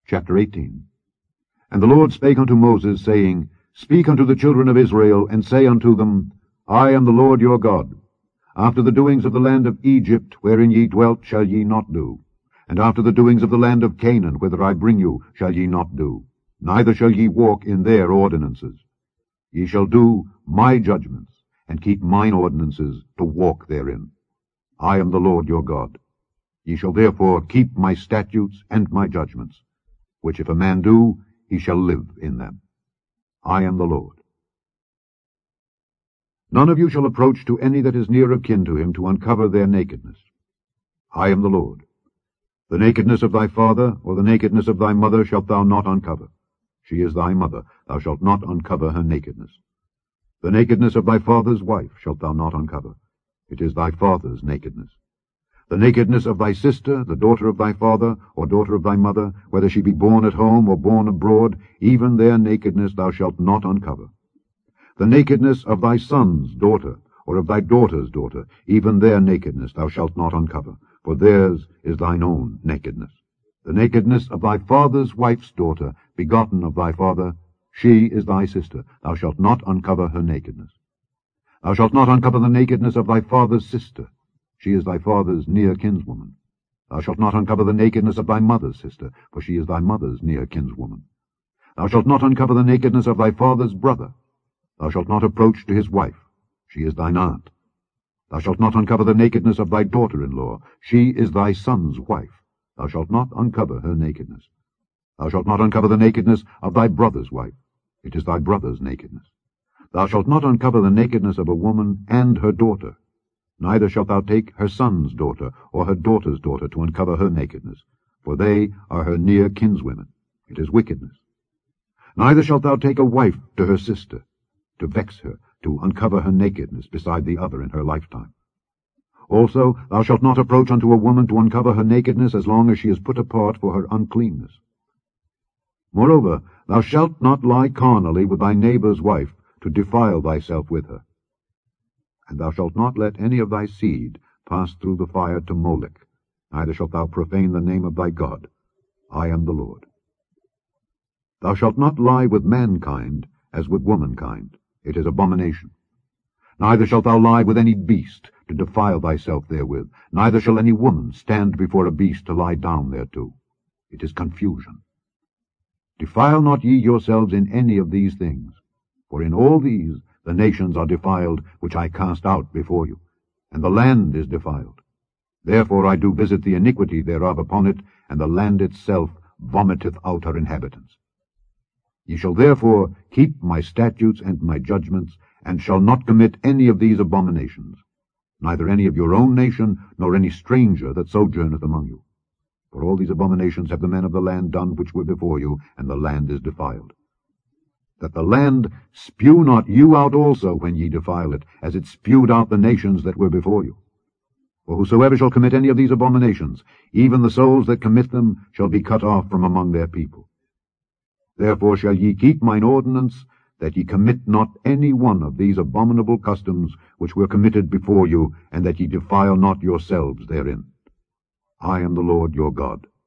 Chapter 18. And the Lord spake unto Moses, saying, Speak unto the children of Israel, and say unto them, I am the Lord your God. After the doings of the land of Egypt, wherein ye dwelt, shall ye not do. And after the doings of the land of Canaan, whither I bring you, shall ye not do. Neither shall ye walk in their ordinances. Ye shall do my judgments, and keep mine ordinances, to walk therein. I am the Lord your God. Ye shall therefore keep my statutes and my judgments, which if a man do, he shall live in them. I am the Lord. None of you shall approach to any that is near of kin to him to uncover their nakedness. I am the Lord. The nakedness of thy father, or the nakedness of thy mother, shalt thou not uncover. She is thy mother, thou shalt not uncover her nakedness. The nakedness of thy father's wife shalt thou not uncover. It is thy father's nakedness. The nakedness of thy sister, the daughter of thy father, or daughter of thy mother, whether she be born at home or born abroad, even their nakedness thou shalt not uncover. The nakedness of thy son's daughter, or of thy daughter's daughter, even their nakedness thou shalt not uncover, for theirs is thine own nakedness. The nakedness of thy father's wife's daughter, begotten of thy father, she is thy sister, thou shalt not uncover her nakedness. Thou shalt not uncover the nakedness of thy father's sister, she is thy father's near kinswoman. Thou shalt not uncover the nakedness of thy mother's sister, for she is thy mother's near kinswoman. Thou shalt not uncover the nakedness of thy father's brother. Thou shalt not approach to his wife, she is thine aunt. Thou shalt not uncover the nakedness of thy daughter-in-law, she is thy son's wife. Thou shalt not uncover her nakedness. Thou shalt not uncover the nakedness of thy brother's wife, it is thy brother's nakedness. Thou shalt not uncover the nakedness of a woman and her daughter. Neither shalt thou take her son's daughter, or her daughter's daughter, to uncover her nakedness, for they are her near kinswomen. It is wickedness. Neither shalt thou take a wife to her sister, to vex her, to uncover her nakedness beside the other in her lifetime. Also thou shalt not approach unto a woman to uncover her nakedness as long as she is put apart for her uncleanness. Moreover, thou shalt not lie carnally with thy neighbor's wife, to defile thyself with her. And thou shalt not let any of thy seed pass through the fire to Molech, neither shalt thou profane the name of thy God. I am the Lord. Thou shalt not lie with mankind as with womankind, it is abomination. Neither shalt thou lie with any beast, to defile thyself therewith, neither shall any woman stand before a beast to lie down thereto. It is confusion. Defile not ye yourselves in any of these things, for in all these the nations are defiled, which I cast out before you, and the land is defiled. Therefore I do visit the iniquity thereof upon it, and the land itself vomiteth out her inhabitants. Ye shall therefore keep my statutes and my judgments, and shall not commit any of these abominations, neither any of your own nation, nor any stranger that sojourneth among you. For all these abominations have the men of the land done which were before you, and the land is defiled. That the land spew not you out also when ye defile it, as it spewed out the nations that were before you. For whosoever shall commit any of these abominations, even the souls that commit them shall be cut off from among their people. Therefore shall ye keep mine ordinance, that ye commit not any one of these abominable customs which were committed before you, and that ye defile not yourselves therein. I am the Lord your God.